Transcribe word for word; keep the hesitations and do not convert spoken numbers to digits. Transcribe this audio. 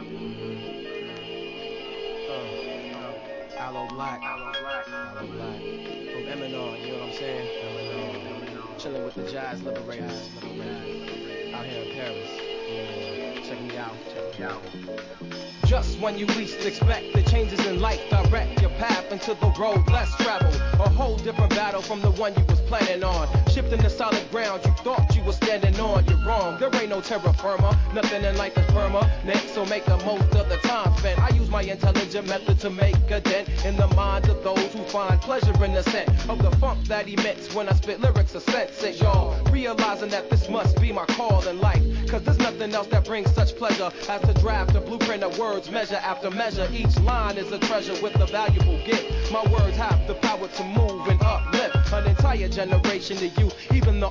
Uh, Aloe Black, Aloe Black, Aloe Black. From Eminem, you know what I'm saying? Eminem. Chilling with the Jazz Liberators, out here in Paris. Yeah, check me out, check me out. Just when you least expect the changes in life direct your path into the road less traveled. A whole different battle from the one you was planning on. Shifting the solid ground you thought you were standing on. You're wrong, there ain't no terra firma. Nothing in life is permanent, so make the most of the time spent. I use my intelligent method to make a dent in the minds of those who find pleasure in the scent of the funk that emits when I spit lyrics of sense. It, y'all realizing that this must be my call in life. Cause there's nothing else that brings such pleasure as to draft a blueprint of words, measure after measure. Each line is a treasure with a valuable gift. My words have the power to move and uplift an entire generation of youth, even the